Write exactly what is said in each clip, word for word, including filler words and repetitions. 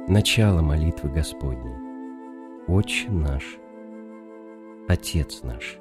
Начало молитвы Господней. Отче наш, Отец наш.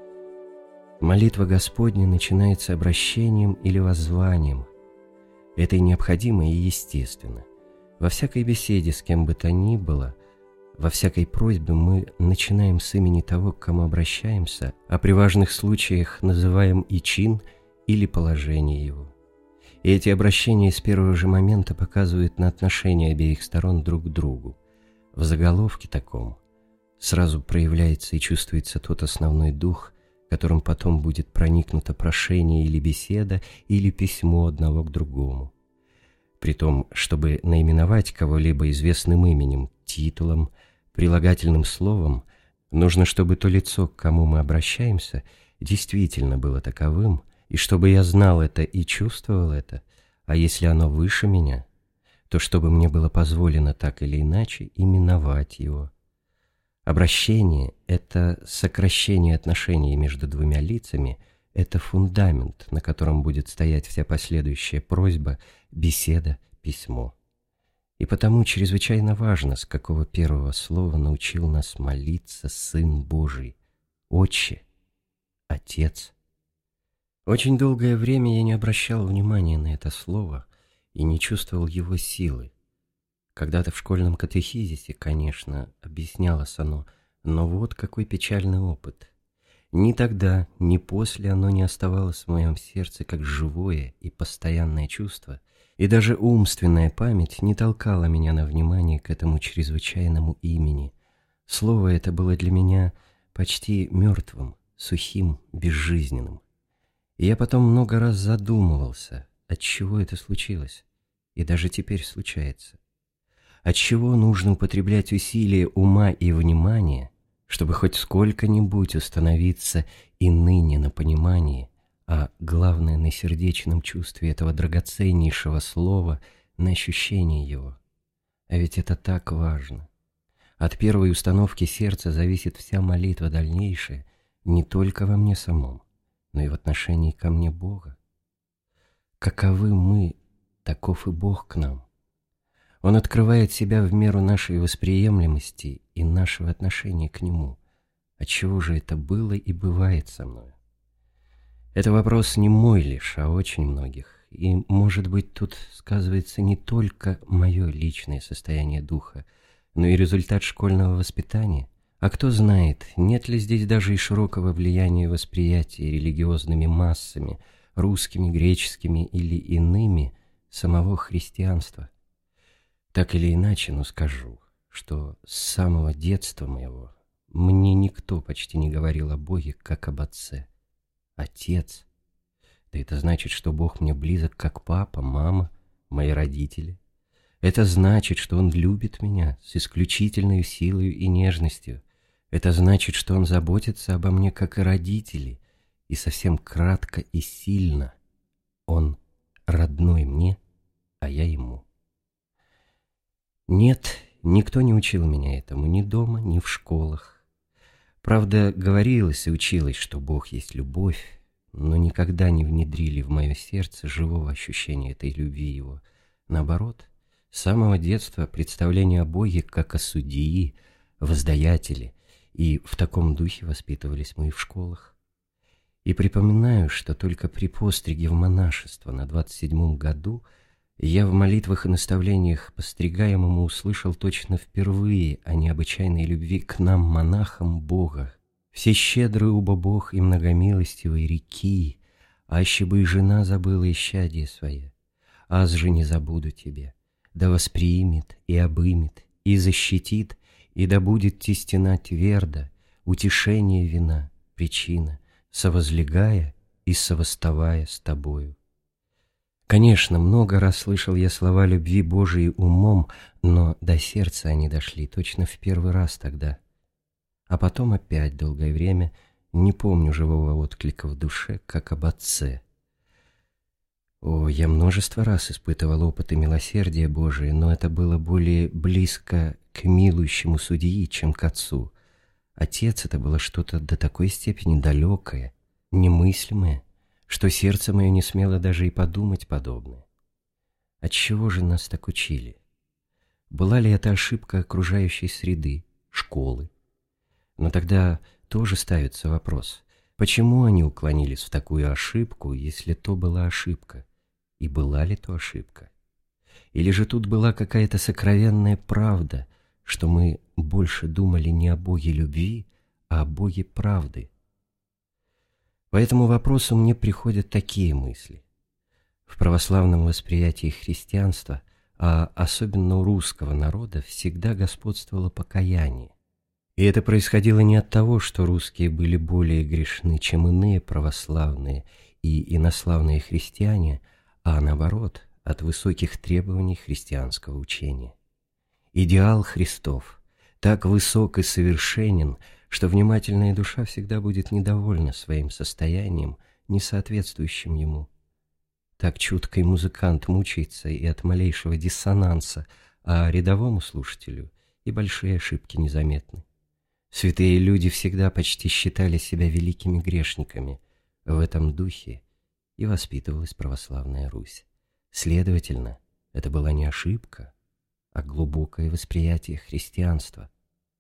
Молитва Господня начинается обращением или воззванием. Это и необходимо, и естественно. Во всякой беседе с кем бы то ни было, во всякой просьбе мы начинаем с имени того, к кому обращаемся, а при важных случаях называем и чин, или положение его. И эти обращения с первого же момента показывают на отношение обеих сторон друг к другу. В заголовке таком сразу проявляется и чувствуется тот основной дух, которым потом будет проникнуто прошение или беседа, или письмо одного к другому. Притом, чтобы наименовать кого-либо известным именем, титулом, прилагательным словом, нужно, чтобы то лицо, к кому мы обращаемся, действительно было таковым, и чтобы я знал это и чувствовал это, а если оно выше меня, то чтобы мне было позволено так или иначе именовать его. Обращение – это сокращение отношений между двумя лицами, это фундамент, на котором будет стоять вся последующая просьба, беседа, письмо. И потому чрезвычайно важно, с какого первого слова научил нас молиться Сын Божий, Отче, Отец. Очень долгое время я не обращал внимания на это слово и не чувствовал его силы. Когда-то в школьном катехизисе, конечно, объяснялось оно, но вот какой печальный опыт. Ни тогда, ни после оно не оставалось в моем сердце как живое и постоянное чувство, и даже умственная память не толкала меня на внимание к этому чрезвычайному имени. Слово это было для меня почти мертвым, сухим, безжизненным. И я потом много раз задумывался, отчего это случилось, и даже теперь случается. Отчего нужно употреблять усилия ума и внимания, чтобы хоть сколько-нибудь установиться и ныне на понимании, а главное на сердечном чувстве этого драгоценнейшего слова, на ощущении его. А ведь это так важно. От первой установки сердца зависит вся молитва дальнейшая, не только во мне самом, но и в отношении ко мне Бога. Каковы мы, таков и Бог к нам. Он открывает себя в меру нашей восприемлемости и нашего отношения к Нему. Отчего же это было и бывает со мной? Это вопрос не мой лишь, а очень многих. И, может быть, тут сказывается не только мое личное состояние духа, но и результат школьного воспитания. А кто знает, нет ли здесь даже и широкого влияния восприятия религиозными массами, русскими, греческими или иными, самого христианства. Так или иначе, но скажу, что с самого детства моего мне никто почти не говорил о Боге, как об Отце. Отец. Да это значит, что Бог мне близок, как папа, мама, мои родители. Это значит, что Он любит меня с исключительной силой и нежностью. Это значит, что Он заботится обо мне, как и родители, и совсем кратко и сильно. Он родной мне, а я Ему. Нет, никто не учил меня этому ни дома, ни в школах. Правда, говорилось и училось, что Бог есть любовь, но никогда не внедрили в мое сердце живого ощущения этой любви Его. Наоборот, с самого детства представление о Боге как о судьи, воздаятеле, и в таком духе воспитывались мы и в школах. И припоминаю, что только при постриге в монашество на двадцать седьмом году я в молитвах и наставлениях постригаемому услышал точно впервые о необычайной любви к нам, монахам, Бога. Все щедрый убо Бог и многомилостивый реки, аще бы и жена забыла исчадие свое, аз же не забуду тебе, да восприимет и обымет, и защитит, и да будет ти стена тверда, утешение вина, причина, совозлегая и совоставая с тобою. Конечно, много раз слышал я слова любви Божией умом, но до сердца они дошли точно в первый раз тогда. А потом опять долгое время не помню живого отклика в душе, как об Отце. О, я множество раз испытывал опыты милосердия Божия, но это было более близко к милующему судьи, чем к Отцу. Отец — это было что-то до такой степени далекое, немыслимое, что сердце мое не смело даже и подумать подобное. Отчего же нас так учили? Была ли это ошибка окружающей среды, школы? Но тогда тоже ставится вопрос, почему они уклонились в такую ошибку, если то была ошибка? И была ли то ошибка? Или же тут была какая-то сокровенная правда, что мы больше думали не о Боге любви, а о Боге правды? По этому вопросу мне приходят такие мысли. В православном восприятии христианства, а особенно у русского народа, всегда господствовало покаяние. И это происходило не от того, что русские были более грешны, чем иные православные и инославные христиане, а наоборот, от высоких требований христианского учения. Идеал Христов так высок и совершенен, что внимательная душа всегда будет недовольна своим состоянием, не соответствующим ему. Так чуткий музыкант мучается и от малейшего диссонанса, а рядовому слушателю и большие ошибки незаметны. Святые люди всегда почти считали себя великими грешниками. В этом духе и воспитывалась православная Русь. Следовательно, это была не ошибка, а глубокое восприятие христианства.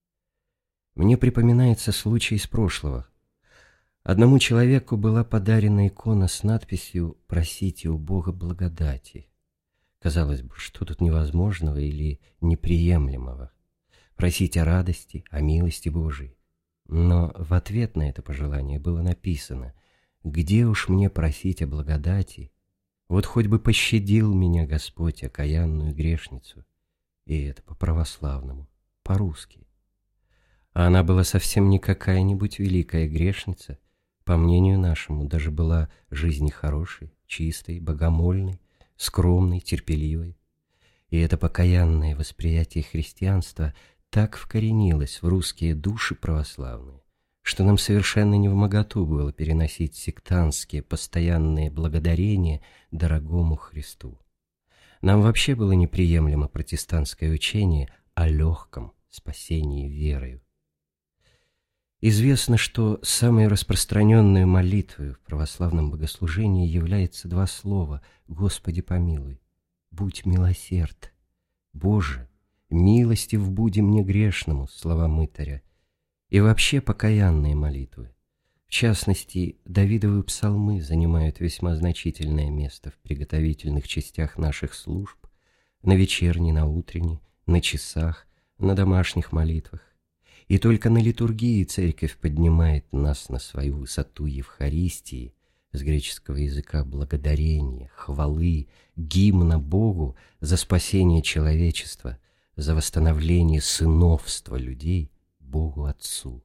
Мне припоминается случай из прошлого. Одному человеку была подарена икона с надписью «Просите у Бога благодати». Казалось бы, что тут невозможного или неприемлемого? Просить о радости, о милости Божией. Но в ответ на это пожелание было написано: «Где уж мне просить о благодати? Вот хоть бы пощадил меня Господь, окаянную грешницу». И это по-православному, по-русски. А она была совсем не какая-нибудь великая грешница, по мнению нашему, даже была жизни хорошей, чистой, богомольной, скромной, терпеливой. И это покаянное восприятие христианства так вкоренилось в русские души православные, что нам совершенно невмоготу было переносить сектантские постоянные благодарения дорогому Христу. Нам вообще было неприемлемо протестантское учение о легком спасении верою. Известно, что самой распространенной молитвой в православном богослужении является два слова «Господи помилуй», «Будь милосерд», «Боже, милостив буди мне грешному», слова мытаря, и вообще покаянные молитвы. В частности, Давидовы псалмы занимают весьма значительное место в приготовительных частях наших служб, на вечерней, на утренней, на часах, на домашних молитвах. И только на литургии Церковь поднимает нас на свою высоту Евхаристии, с греческого языка благодарения, хвалы, гимна Богу за спасение человечества, за восстановление сыновства людей Богу Отцу.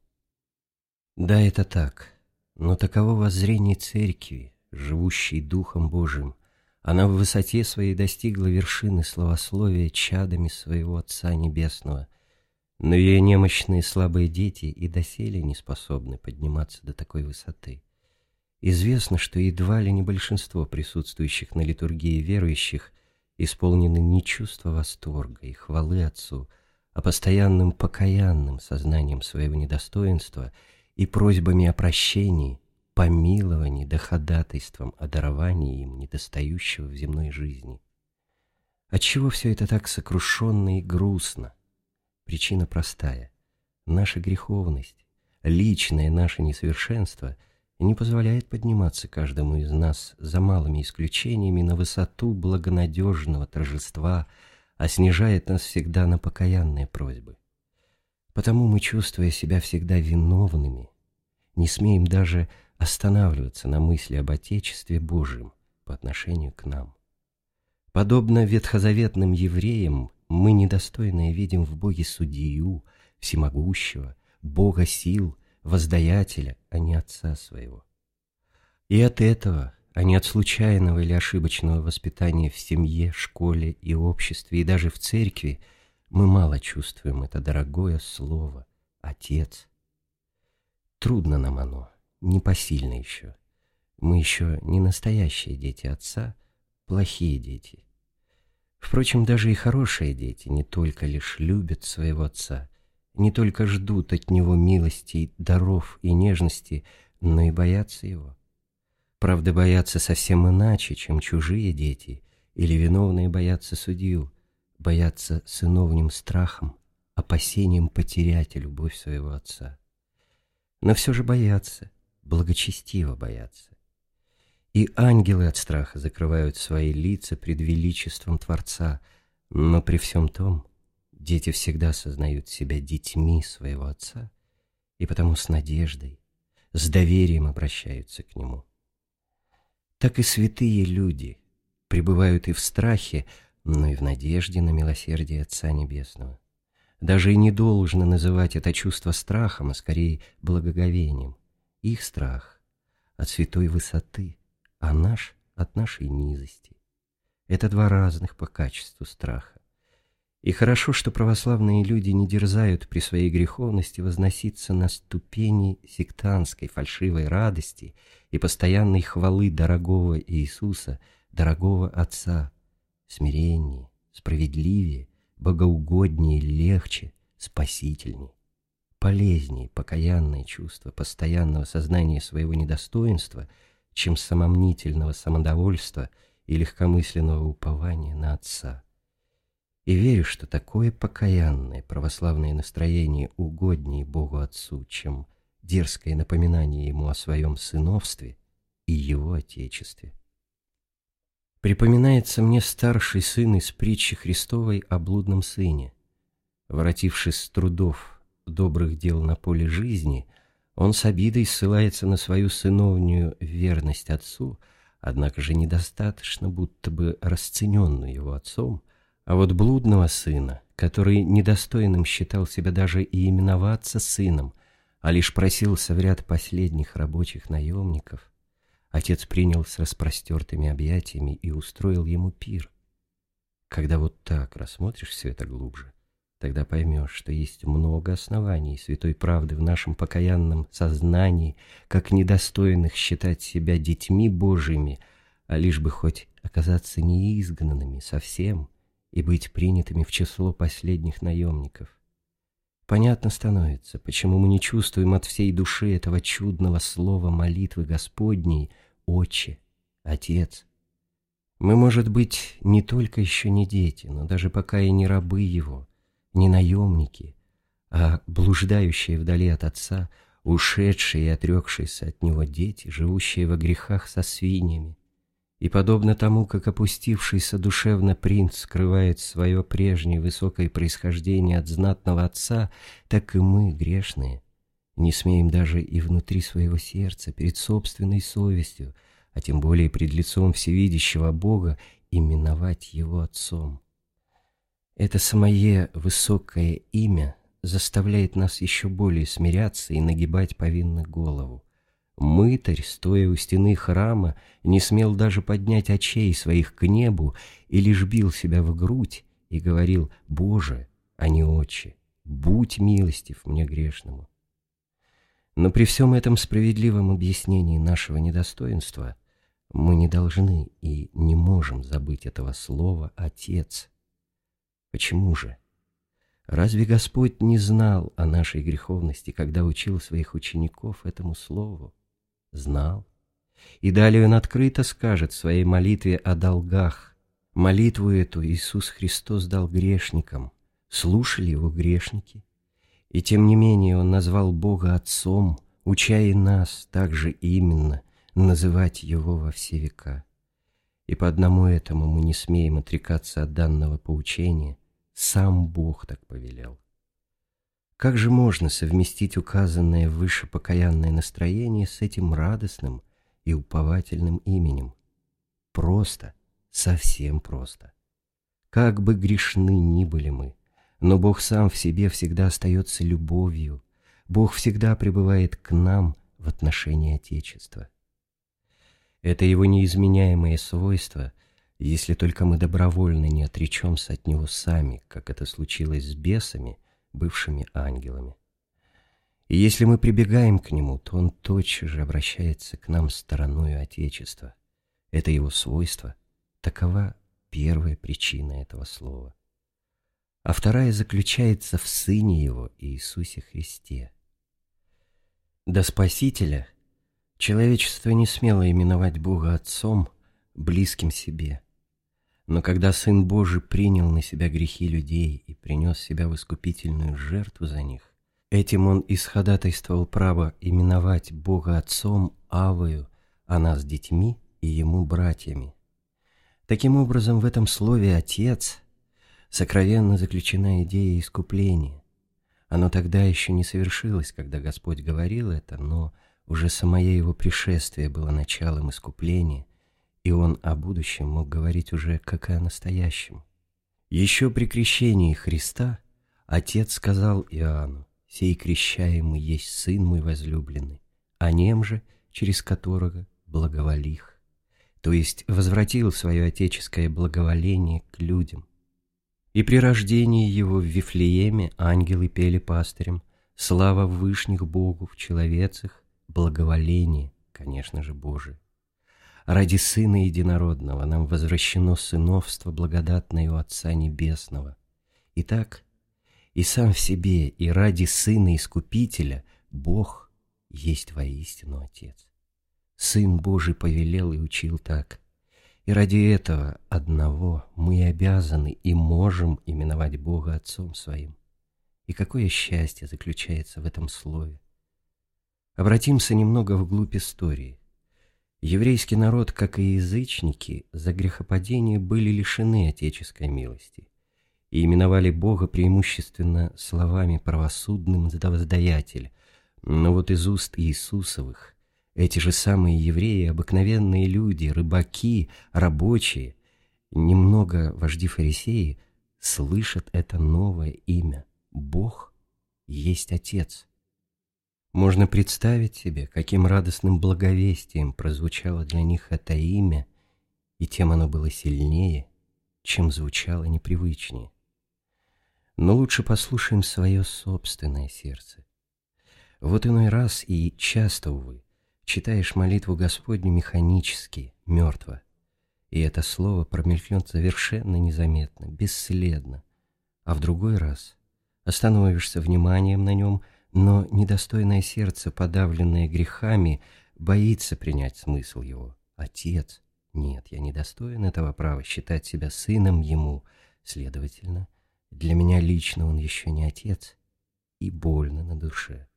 Да, это так, но таково воззрение Церкви, живущей Духом Божиим. Она в высоте своей достигла вершины славословия чадами своего Отца Небесного, но ее немощные слабые дети и доселе не способны подниматься до такой высоты. Известно, что едва ли не большинство присутствующих на литургии верующих исполнены не чувства восторга и хвалы Отцу, а постоянным покаянным сознанием своего недостоинства и просьбами о прощении, помиловании да ходатайством о даровании им недостающего в земной жизни. Отчего все это так сокрушенно и грустно? Причина простая. Наша греховность, личное наше несовершенство не позволяет подниматься каждому из нас за малыми исключениями на высоту благонадежного торжества, а снижает нас всегда на покаянные просьбы. Потому мы, чувствуя себя всегда виновными, не смеем даже останавливаться на мысли об Отечестве Божьем по отношению к нам. Подобно ветхозаветным евреям, мы недостойные видим в Боге судью, всемогущего, Бога сил, воздаятеля, а не Отца своего. И от этого, а не от случайного или ошибочного воспитания в семье, школе и обществе, и даже в церкви, мы мало чувствуем это дорогое слово «Отец». Трудно нам оно, непосильно еще. Мы еще не настоящие дети Отца, плохие дети. Впрочем, даже и хорошие дети не только лишь любят своего Отца, не только ждут от Него милостей, даров и нежности, но и боятся Его. Правда, боятся совсем иначе, чем чужие дети или виновные боятся судью. боятся сыновним страхом, опасением потерять любовь своего отца. Но все же боятся, благочестиво боятся. И ангелы от страха закрывают свои лица пред величеством Творца, но при всем том дети всегда сознают себя детьми своего отца и потому с надеждой, с доверием обращаются к нему. Так и святые люди пребывают и в страхе, но и в надежде на милосердие Отца Небесного. Даже и не должно называть это чувство страхом, а скорее благоговением. Их страх от святой высоты, а наш от нашей низости. Это два разных по качеству страха. И хорошо, что православные люди не дерзают при своей греховности возноситься на ступени сектантской фальшивой радости и постоянной хвалы дорогого Иисуса, дорогого Отца, смиреннее, справедливее, богоугоднее, легче, спасительнее, полезнее покаянное чувство постоянного сознания своего недостоинства, чем самомнительного самодовольства и легкомысленного упования на Отца. И верю, что такое покаянное православное настроение угоднее Богу Отцу, чем дерзкое напоминание Ему о своем сыновстве и Его Отечестве. Припоминается мне старший сын из притчи Христовой о блудном сыне. Воротившись с трудов добрых дел на поле жизни, он с обидой ссылается на свою сыновнюю верность отцу, однако же недостаточно будто бы расцененную его отцом, а вот блудного сына, который недостойным считал себя даже и именоваться сыном, а лишь просился в ряд последних рабочих наемников, отец принял с распростертыми объятиями и устроил ему пир. Когда вот так рассмотришь все это глубже, тогда поймешь, что есть много оснований святой правды в нашем покаянном сознании, как недостойных считать себя детьми Божьими, а лишь бы хоть оказаться неизгнанными совсем и быть принятыми в число последних наемников. Понятно становится, почему мы не чувствуем от всей души этого чудного слова молитвы Господней «Отче», «Отец». Мы, может быть, не только еще не дети, но даже пока и не рабы Его, не наемники, а блуждающие вдали от Отца, ушедшие и отрекшиеся от Него дети, живущие во грехах со свиньями. И подобно тому, как опустившийся душевно принц скрывает свое прежнее высокое происхождение от знатного отца, так и мы, грешные, не смеем даже и внутри своего сердца, перед собственной совестью, а тем более пред лицом всевидящего Бога, именовать Его Отцом. Это самое высокое имя заставляет нас еще более смиряться и нагибать повинно голову. Мытарь, стоя у стены храма, не смел даже поднять очей своих к небу и лишь бил себя в грудь и говорил: «Боже, а не Отче, будь милостив мне грешному». Но при всем этом справедливом объяснении нашего недостоинства мы не должны и не можем забыть этого слова «Отец». Почему же? Разве Господь не знал о нашей греховности, когда учил своих учеников этому слову? Знал. И далее Он открыто скажет в своей молитве о долгах. Молитву эту Иисус Христос дал грешникам. Слушали Его грешники. И тем не менее Он назвал Бога Отцом, уча и нас также именно называть Его во все века. И по одному этому мы не смеем отрекаться от данного поучения. Сам Бог так повелел. Как же можно совместить указанное выше покаянное настроение с этим радостным и уповательным именем? Просто, совсем просто. Как бы грешны ни были мы, но Бог сам в себе всегда остается любовью. Бог всегда пребывает к нам в отношении Отечества. Это Его неизменяемое свойство, если только мы добровольно не отречемся от Него сами, как это случилось с бесами, бывшими ангелами. И если мы прибегаем к Нему, то Он тотчас же обращается к нам стороною Отечества. Это Его свойство, такова первая причина этого слова. А вторая заключается в Сыне Его, Иисусе Христе. До Спасителя человечество не смело именовать Бога Отцом, близким себе. Но когда Сын Божий принял на себя грехи людей и принес себя в искупительную жертву за них, этим Он исходатайствовал право именовать Бога Отцом, Авою, а нас детьми и Ему братьями. Таким образом, в этом слове «Отец» сокровенно заключена идея искупления. Оно тогда еще не совершилось, когда Господь говорил это, но уже самое Его пришествие было началом искупления, и Он о будущем мог говорить уже как и о настоящем. Еще при крещении Христа Отец сказал Иоанну: «Сей крещаемый есть Сын мой возлюбленный, о нем же, через которого благоволих», то есть возвратил свое отеческое благоволение к людям. И при рождении его в Вифлееме ангелы пели пастырям: «Слава вышних Богу в человецах, благоволение, конечно же, Божие». Ради Сына Единородного нам возвращено сыновство благодатное у Отца Небесного. Итак, и сам в себе, и ради Сына Искупителя Бог есть воистину Отец. Сын Божий повелел и учил так. И ради этого одного мы обязаны и можем именовать Бога Отцом Своим. И какое счастье заключается в этом слове! Обратимся немного вглубь истории. Еврейский народ, как и язычники, за грехопадение были лишены отеческой милости и именовали Бога преимущественно словами «правосудным воздаятель». Но вот из уст Иисусовых эти же самые евреи, обыкновенные люди, рыбаки, рабочие, немного вожди-фарисеи, слышат это новое имя – Бог есть Отец. Можно представить себе, каким радостным благовестием прозвучало для них это имя, и тем оно было сильнее, чем звучало непривычнее. Но лучше послушаем свое собственное сердце. Вот иной раз и часто, увы, читаешь молитву Господню механически, мертво, и это слово промелькнет совершенно незаметно, бесследно, а в другой раз остановишься вниманием на нем, но недостойное сердце, подавленное грехами, боится принять смысл его. Отец, нет, я недостоин этого права считать себя сыном ему, следовательно, для меня лично он еще не отец, и больно на душе.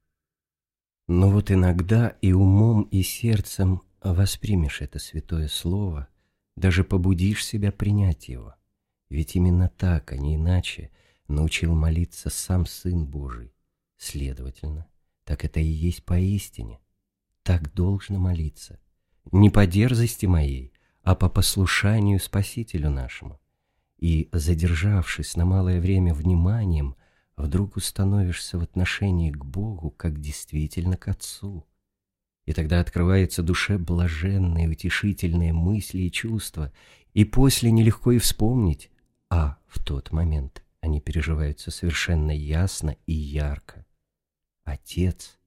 Но вот иногда и умом, и сердцем воспримешь это святое слово, даже побудишь себя принять его, ведь именно так, а не иначе, научил молиться сам Сын Божий. Следовательно, так это и есть поистине. Так должно молиться. Не по дерзости моей, а по послушанию Спасителю нашему. И, задержавшись на малое время вниманием, вдруг установишься в отношении к Богу, как действительно к Отцу. И тогда открывается душе блаженные, утешительные мысли и чувства, и после нелегко и вспомнить, а в тот момент они переживаются совершенно ясно и ярко. Отец.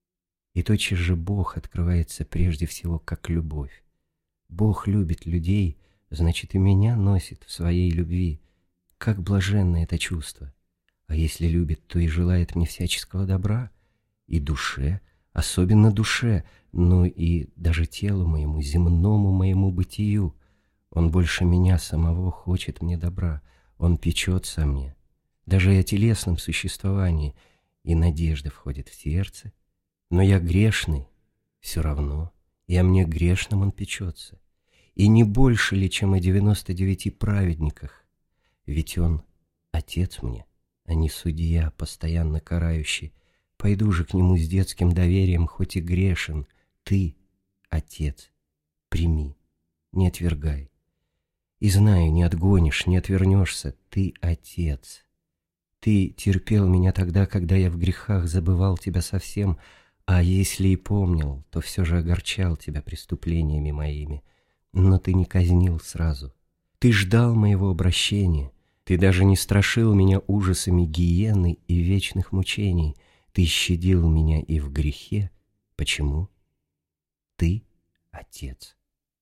И тотчас же Бог открывается прежде всего как любовь. Бог любит людей, значит, и меня носит в своей любви. Как блаженно это чувство! А если любит, то и желает мне всяческого добра, и душе, особенно душе, но и даже телу моему, земному моему бытию. Он больше меня самого хочет мне добра, Он печется о мне, даже и о телесном существовании, и надежда входит в сердце. Но я грешный, все равно, и о мне грешном Он печется. И не больше ли, чем о девяноста девяти праведниках? Ведь Он Отец мне, а не судья, постоянно карающий. Пойду же к Нему с детским доверием, хоть и грешен. Ты, Отец, прими, не отвергай. И знаю, не отгонишь, не отвернешься. Ты Отец. Ты терпел меня тогда, когда я в грехах забывал Тебя совсем, а если и помнил, то все же огорчал Тебя преступлениями моими. Но Ты не казнил сразу. Ты ждал моего обращения. Ты даже не страшил меня ужасами гиены и вечных мучений. Ты щадил меня и в грехе. Почему? Ты Отец.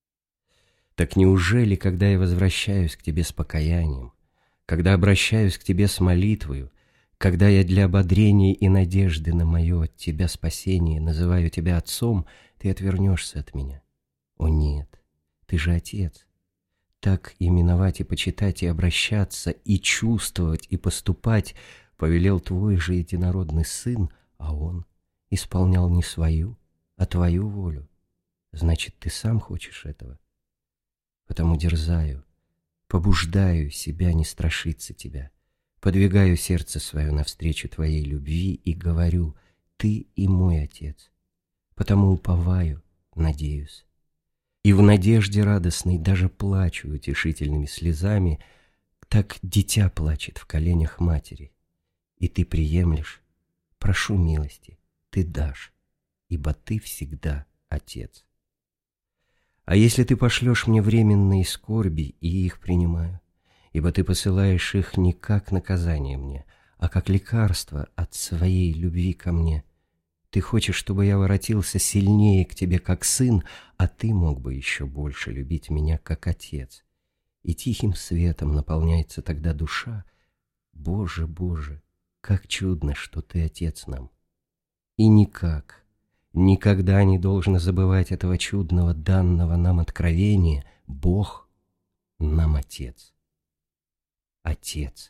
Так неужели, когда я возвращаюсь к Тебе с покаянием, когда обращаюсь к Тебе с молитвою, когда я для ободрения и надежды на мое от Тебя спасение называю Тебя Отцом, Ты отвернешься от меня? О нет, Ты же Отец. Так именовать и почитать, и обращаться, и чувствовать, и поступать повелел твой же единородный Сын, а Он исполнял не свою, а твою волю. Значит, ты сам хочешь этого? Потому дерзаю, побуждаю себя не страшиться тебя, подвигаю сердце свое навстречу твоей любви и говорю: ты и мой Отец. Потому уповаю, надеюсь. И в надежде радостной даже плачу утешительными слезами, так дитя плачет в коленях матери. И ты приемлешь, прошу милости, ты дашь, ибо ты всегда Отец. А если ты пошлешь мне временные скорби, и их принимаю, ибо ты посылаешь их не как наказание мне, а как лекарство от своей любви ко мне. Ты хочешь, чтобы я воротился сильнее к тебе, как сын, а ты мог бы еще больше любить меня, как отец. И тихим светом наполняется тогда душа. Боже, Боже, как чудно, что ты отец нам. И никак, никогда не должно забывать этого чудного данного нам откровения. Бог нам Отец. Отец.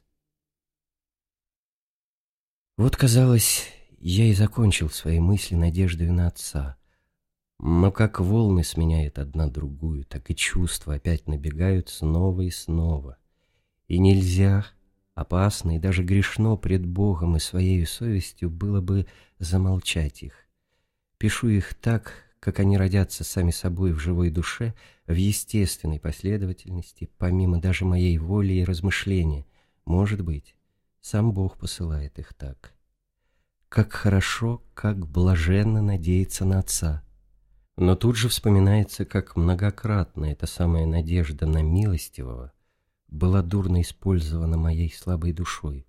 Вот, казалось, я и закончил свои мысли надеждой на Отца. Но как волны сменяют одна другую, так и чувства опять набегают снова и снова. И нельзя, опасно и даже грешно пред Богом и своей совестью было бы замолчать их. Пишу их так, как они родятся сами собой в живой душе, в естественной последовательности, помимо даже моей воли и размышления. Может быть, сам Бог посылает их так. Как хорошо, как блаженно надеяться на Отца. Но тут же вспоминается, как многократно эта самая надежда на милостивого была дурно использована моей слабой душой.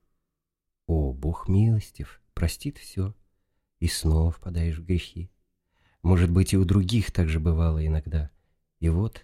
О, Бог милостив, простит все, и снова впадаешь в грехи. Может быть, и у других так же бывало иногда. И вот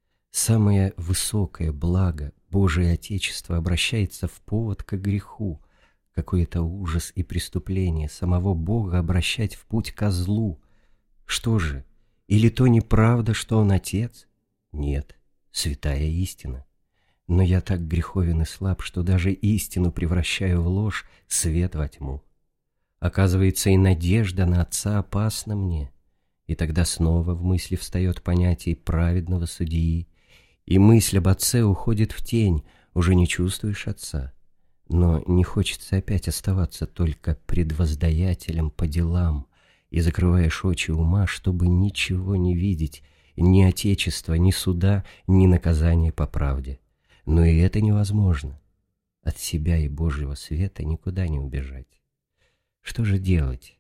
самое высокое благо Божие Отечество обращается в повод к греху. Какой-то ужас и преступление самого Бога обращать в путь ко злу. Что же, или то неправда, что Он Отец? Нет, святая истина. Но я так греховен и слаб, что даже истину превращаю в ложь, свет во тьму. Оказывается, и надежда на Отца опасна мне. И тогда снова в мысли встает понятие праведного судьи, и мысль об Отце уходит в тень, уже не чувствуешь Отца. Но не хочется опять оставаться только предвоздаятелем по делам, и закрываешь очи ума, чтобы ничего не видеть, ни Отечества, ни суда, ни наказания по правде. Но и это невозможно. От себя и Божьего света никуда не убежать. Что же делать?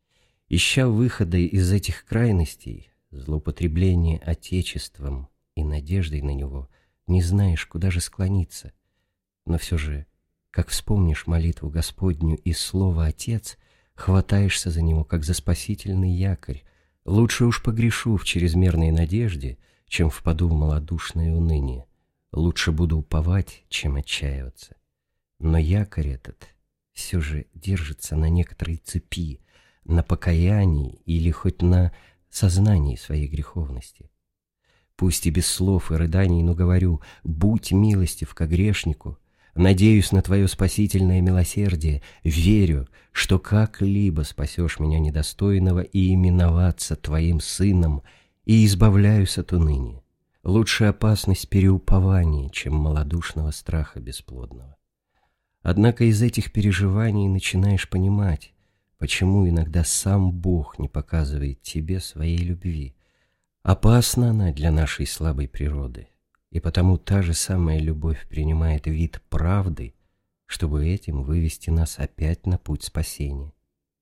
Ища выхода из этих крайностей, злоупотребления Отечеством и надеждой на него, не знаешь, куда же склониться. Но все же, как вспомнишь молитву Господню и слово «Отец», хватаешься за него, как за спасительный якорь. Лучше уж погрешу в чрезмерной надежде, чем впаду в малодушное уныние. Лучше буду уповать, чем отчаиваться. Но якорь этот все же держится на некоторой цепи, на покаянии или хоть на сознании своей греховности. Пусть и без слов и рыданий, но говорю: будь милостив ко грешнику, надеюсь на твое спасительное милосердие, верю, что как-либо спасешь меня недостойного и именоваться твоим сыном, и избавляюсь от уныния. Лучше опасность переупования, чем малодушного страха бесплодного. Однако из этих переживаний начинаешь понимать, почему иногда сам Бог не показывает тебе своей любви. Опасна она для нашей слабой природы, и потому та же самая любовь принимает вид правды, чтобы этим вывести нас опять на путь спасения.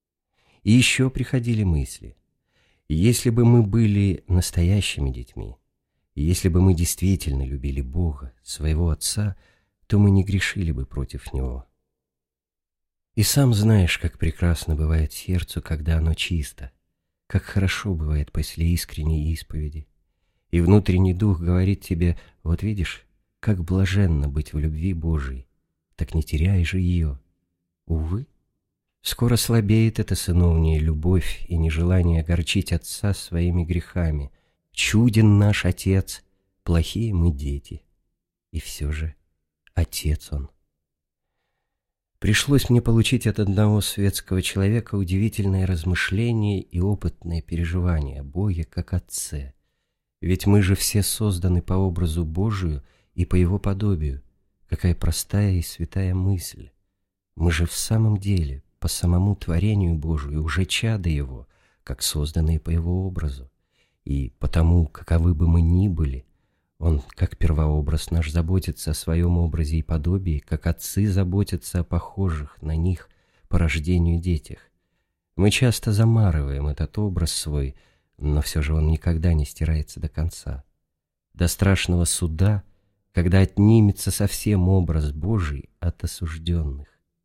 И еще приходили мысли: если бы мы были настоящими детьми, если бы мы действительно любили Бога, своего Отца, то мы не грешили бы против Него. И сам знаешь, как прекрасно бывает сердцу, когда оно чисто, как хорошо бывает после искренней исповеди. И внутренний дух говорит тебе: вот видишь, как блаженно быть в любви Божией, так не теряй же ее. Увы, скоро слабеет эта сыновняя любовь и нежелание огорчить Отца своими грехами. Чуден наш Отец, плохие мы дети. И все же Отец Он. Пришлось мне получить от одного светского человека удивительное размышление и опытное переживание о Боге как Отце. Ведь мы же все созданы по образу Божию и по Его подобию. Какая простая и святая мысль! Мы же в самом деле по самому творению Божию уже чада Его, как созданные по Его образу. И потому, каковы бы мы ни были, Он, как первообраз наш, заботится о своем образе и подобии, как отцы заботятся о похожих на них по рождению детях. Мы часто замарываем этот образ свой, но все же он никогда не стирается до конца. До страшного суда, когда отнимется совсем образ Божий от осужденных.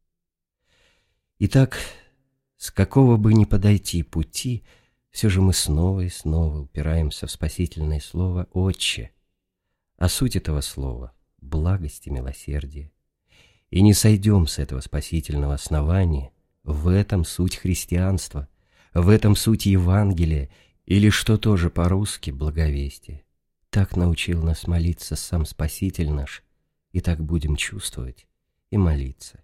Итак, с какого бы ни подойти пути, все же мы снова и снова упираемся в спасительное слово «Отче». А суть этого слова — благость и милосердие. И не сойдем с этого спасительного основания. В этом суть христианства, в этом суть Евангелия, или, что тоже по-русски, благовестие. Так научил нас молиться сам Спаситель наш, и так будем чувствовать и молиться.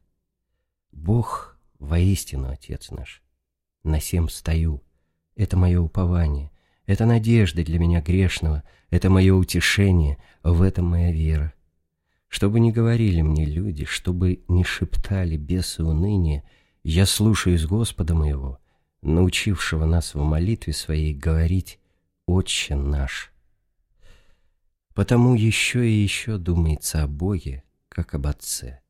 Бог воистину Отец наш. На сем стою. Это мое упование, это надежда для меня грешного, это мое утешение, в этом моя вера. Что бы ни говорили мне люди, что бы ни шептали бесы уныния, я слушаюсь Господа моего, научившего нас в молитве своей говорить «Отче наш». Потому еще и еще думается о Боге, как об Отце.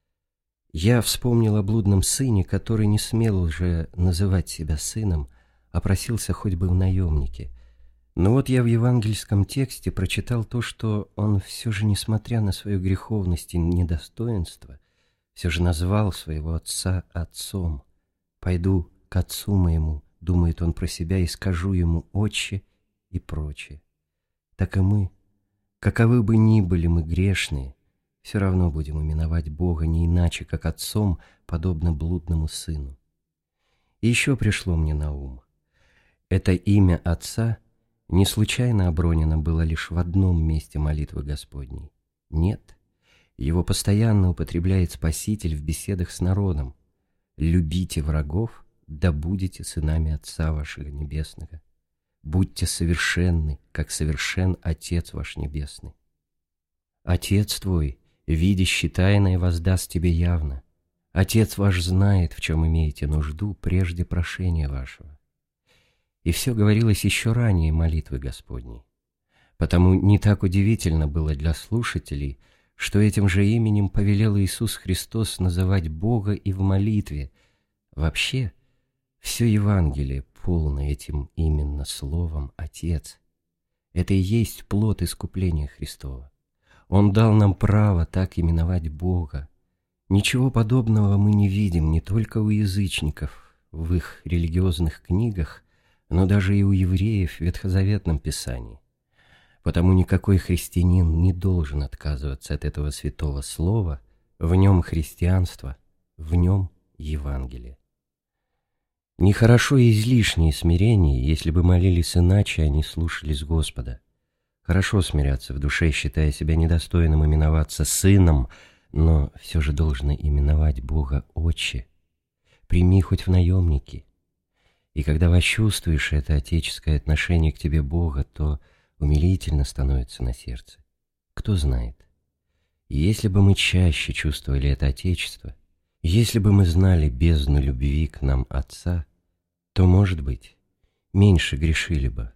Я вспомнил о блудном сыне, который не смел уже называть себя сыном, а просился хоть бы в наемнике. Но вот я в евангельском тексте прочитал то, что он все же, несмотря на свою греховность и недостоинство, все же назвал своего отца отцом. «Пойду к отцу моему», — думает он про себя, — «и скажу ему отче» и прочее. Так и мы, каковы бы ни были мы грешные, все равно будем именовать Бога не иначе, как отцом, подобно блудному сыну. И еще пришло мне на ум. Это имя Отца не случайно обронено было лишь в одном месте молитвы Господней. Нет, его постоянно употребляет Спаситель в беседах с народом. «Любите врагов, да будете сынами Отца вашего Небесного. Будьте совершенны, как совершен Отец ваш Небесный. Отец твой, видящий тайное, воздаст тебе явно. Отец ваш знает, в чем имеете нужду, прежде прошения вашего». И все говорилось еще ранее молитвы Господней. Потому не так удивительно было для слушателей, что этим же именем повелел Иисус Христос называть Бога и в молитве. Вообще, все Евангелие полно этим именно словом «Отец». Это и есть плод искупления Христова. Он дал нам право так именовать Бога. Ничего подобного мы не видим не только у язычников в их религиозных книгах, но даже и у евреев в Ветхозаветном Писании. Потому никакой христианин не должен отказываться от этого святого слова, в нем христианство, в нем Евангелие. Нехорошо и излишнее смирение, если бы молились иначе, а не слушались Господа. Хорошо смиряться в душе, считая себя недостойным именоваться сыном, но все же должны именовать Бога Отче. Прими хоть в наемники. И когда почувствуешь это отеческое отношение к тебе Бога, то умилительно становится на сердце. Кто знает, если бы мы чаще чувствовали это отечество, если бы мы знали бездну любви к нам Отца, то, может быть, меньше грешили бы.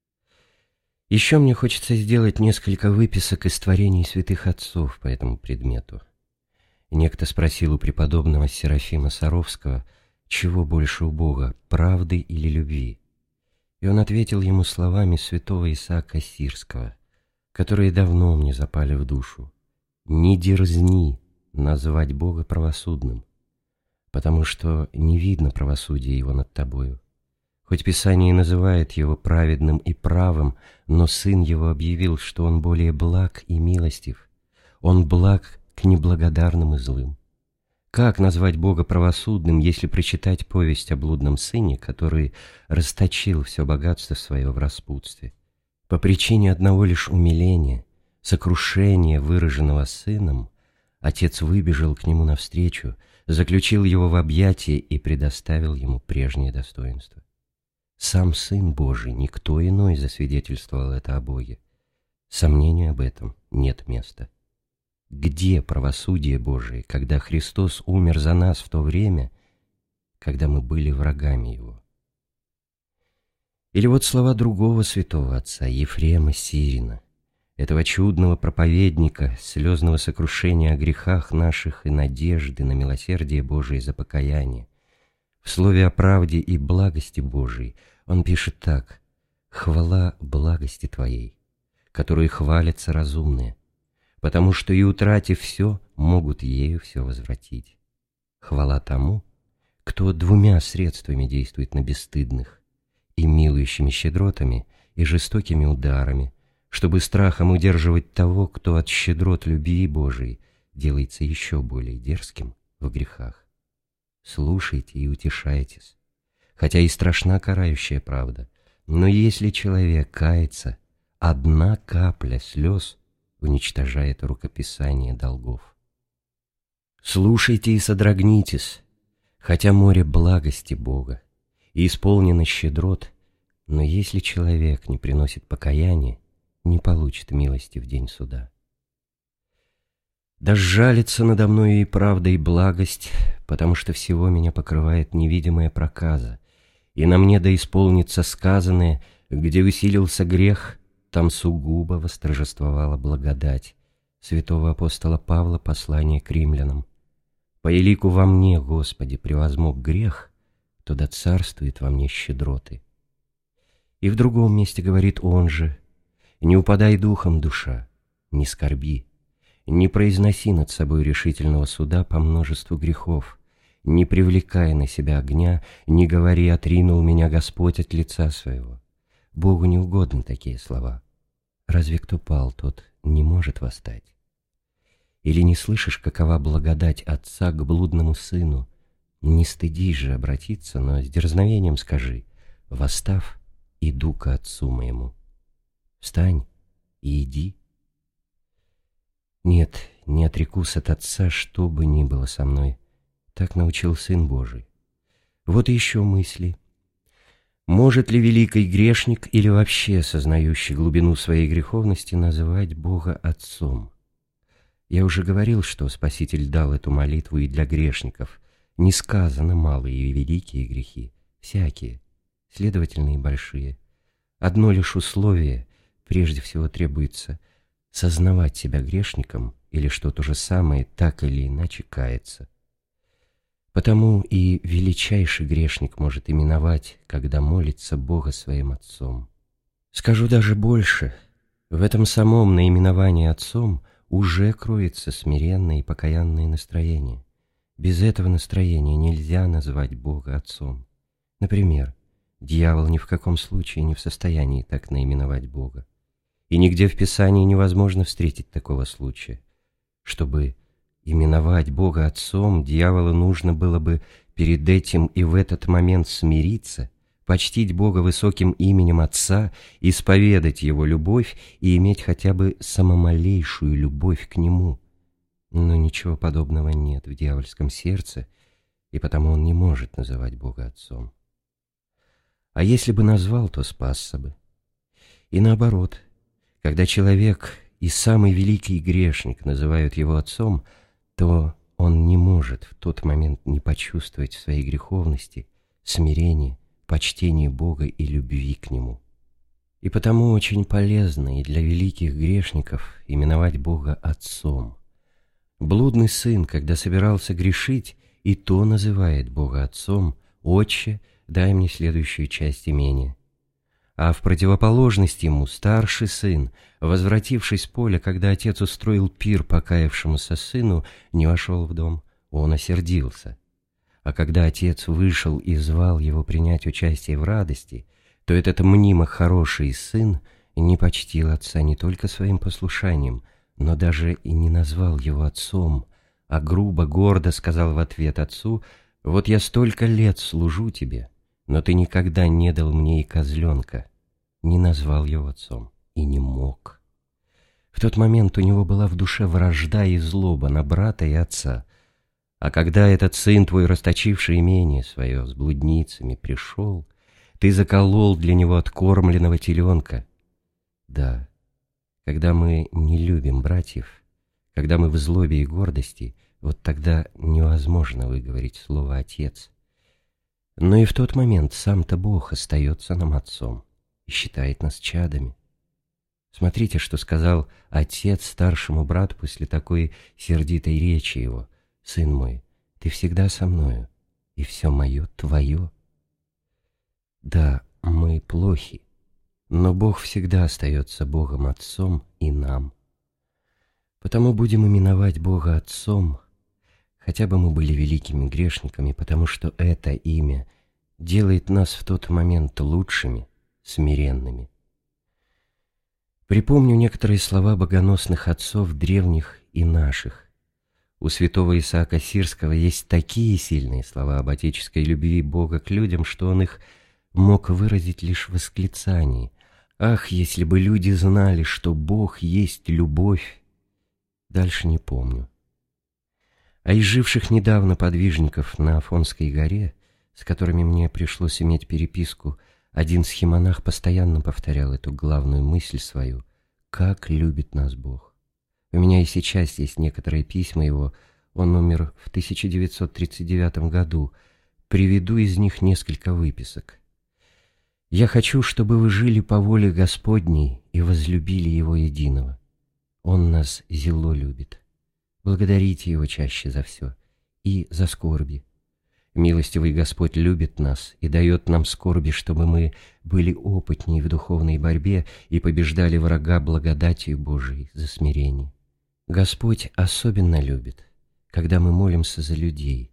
Еще мне хочется сделать несколько выписок из творений святых отцов по этому предмету. Некто спросил у преподобного Серафима Саровского, чего больше у Бога, правды или любви? И он ответил ему словами святого Исаака Сирского, которые давно мне запали в душу: «Не дерзни назвать Бога правосудным, потому что не видно правосудия Его над тобою. Хоть Писание и называет Его праведным и правым, но Сын Его объявил, что Он более благ и милостив. Он благ к неблагодарным и злым. Как назвать Бога правосудным, если прочитать повесть о блудном сыне, который расточил все богатство свое в распутстве? По причине одного лишь умиления, сокрушения, выраженного сыном, отец выбежал к нему навстречу, заключил его в объятия и предоставил ему прежнее достоинство. Сам Сын Божий, никто иной, засвидетельствовал это о Боге. Сомнению об этом нет места. Где правосудие Божие, когда Христос умер за нас в то время, когда мы были врагами Его? Или вот слова другого святого отца, Ефрема Сирина, этого чудного проповедника, слезного сокрушения о грехах наших и надежды на милосердие Божие за покаяние. В слове о правде и благости Божией он пишет так: «Хвала благости Твоей, которой хвалятся разумные, потому что и утратив все, могут ею все возвратить. Хвала тому, кто двумя средствами действует на бесстыдных, и милующими щедротами, и жестокими ударами, чтобы страхом удерживать того, кто от щедрот любви Божией делается еще более дерзким в грехах. Слушайте и утешайтесь, хотя и страшна карающая правда, но если человек кается, одна капля слез уничтожает рукописание долгов. Слушайте и содрогнитесь, хотя море благости Бога и исполнено щедрот, но если человек не приносит покаяния, не получит милости в день суда. Да сжалится надо мною и правда, и благость, потому что всего меня покрывает невидимая проказа, и на мне да исполнится сказанное, где усилился грех, там сугубо восторжествовала благодать. Святого апостола Павла, послание к римлянам. По елику во мне, Господи, превозмог грех, то да царствует во мне щедроты. И в другом месте говорит он же: «Не упадай духом, душа, не скорби, не произноси над собой решительного суда по множеству грехов, не привлекай на себя огня, не говори: отринул меня Господь от лица своего». Богу не угодны такие слова. Разве кто пал, тот не может восстать? Или не слышишь, какова благодать Отца к блудному сыну? Не стыдись же обратиться, но с дерзновением скажи: «Восстав, иду к Отцу моему». Встань и иди. Нет, не отрекусь от Отца, что бы ни было со мной. Так научил Сын Божий. Вот и еще мысли. Может ли великий грешник или вообще сознающий глубину своей греховности называть Бога Отцом? Я уже говорил, что Спаситель дал эту молитву и для грешников. Не сказано малые и великие грехи, всякие, следовательно и большие. Одно лишь условие прежде всего требуется: сознавать себя грешником или, что то же самое, так или иначе каяться. Потому и величайший грешник может именовать, когда молится Бога своим Отцом. Скажу даже больше: в этом самом наименовании Отцом уже кроется смиренное и покаянное настроение. Без этого настроения нельзя назвать Бога Отцом. Например, дьявол ни в каком случае не в состоянии так наименовать Бога. И нигде в Писании невозможно встретить такого случая. Чтобы именовать Бога Отцом, дьяволу нужно было бы перед этим и в этот момент смириться, почтить Бога высоким именем Отца, исповедать Его любовь и иметь хотя бы самомалейшую любовь к Нему. Но ничего подобного нет в дьявольском сердце, и потому он не может называть Бога Отцом. А если бы назвал, то спасся бы. И наоборот, когда человек и самый великий грешник называют его Отцом, то он не может в тот момент не почувствовать в своей греховности смирение, почтение Бога и любви к Нему. И потому очень полезно и для великих грешников именовать Бога Отцом. Блудный сын, когда собирался грешить, и то называет Бога Отцом: «Отче, дай мне следующую часть имения». А в противоположность ему старший сын, возвратившись с поля, когда отец устроил пир покаявшемуся сыну, не вошел в дом, он осердился. А когда отец вышел и звал его принять участие в радости, то этот мнимо хороший сын не почтил отца не только своим послушанием, но даже и не назвал его отцом, а грубо, гордо сказал в ответ отцу: «Вот я столько лет служу тебе, но ты никогда не дал мне и козленка». Не назвал его отцом и не мог. В тот момент у него была в душе вражда и злоба на брата и отца. А когда этот сын твой, расточивший имение свое с блудницами, пришел, ты заколол для него откормленного теленка. Да, когда мы не любим братьев, когда мы в злобе и гордости, вот тогда невозможно выговорить слово «отец». Но и в тот момент сам-то Бог остается нам отцом и считает нас чадами. Смотрите, что сказал отец старшему брату после такой сердитой речи его: «Сын мой, ты всегда со мною, и все мое твое». Да, мы плохи, но Бог всегда остается Богом Отцом и нам. Потому будем именовать Бога Отцом, хотя бы мы были великими грешниками, потому что это имя делает нас в тот момент лучшими, смиренными. Припомню некоторые слова богоносных отцов древних и наших. У святого Исаака Сирского есть такие сильные слова об отеческой любви Бога к людям, что он их мог выразить лишь в восклицании: «Ах, если бы люди знали, что Бог есть любовь!» Дальше не помню. А из живших недавно подвижников на Афонской горе, с которыми мне пришлось иметь переписку, один схимонах постоянно повторял эту главную мысль свою: «Как любит нас Бог!» У меня и сейчас есть некоторые письма его, он умер в тысяча девятьсот тридцать девятом году, приведу из них несколько выписок. «Я хочу, чтобы вы жили по воле Господней и возлюбили Его единого. Он нас зело любит. Благодарите Его чаще за все и за скорби. Милостивый Господь любит нас и дает нам скорби, чтобы мы были опытнее в духовной борьбе и побеждали врага благодатью Божией за смирение. Господь особенно любит, когда мы молимся за людей».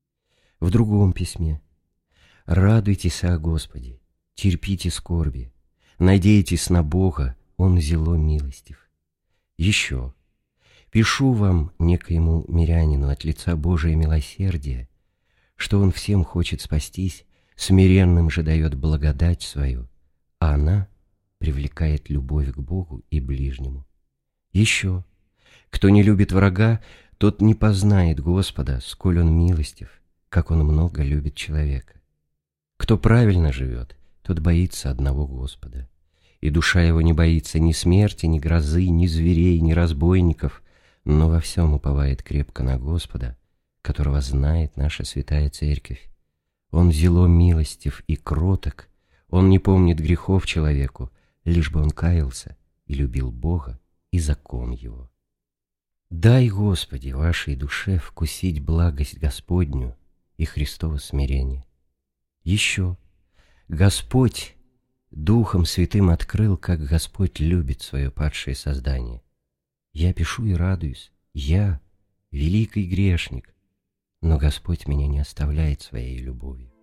В другом письме: «Радуйтесь о Господе, терпите скорби, надейтесь на Бога, Он зело милостив». Еще: «Пишу вам, некоему мирянину, от лица Божия милосердия, что Он всем хочет спастись, смиренным же дает благодать свою, а она привлекает любовь к Богу и ближнему». Еще: «Кто не любит врага, тот не познает Господа, сколь Он милостив, как Он много любит человека. Кто правильно живет, тот боится одного Господа, и душа его не боится ни смерти, ни грозы, ни зверей, ни разбойников, но во всем уповает крепко на Господа, которого знает наша святая Церковь. Он зело милостив и кроток, Он не помнит грехов человеку, лишь бы он каялся и любил Бога и закон Его. Дай, Господи, вашей душе вкусить благость Господню и Христово смирение. Еще: Господь Духом Святым открыл, как Господь любит свое падшее создание. Я пишу и радуюсь, я великий грешник, но Господь меня не оставляет своей любовью.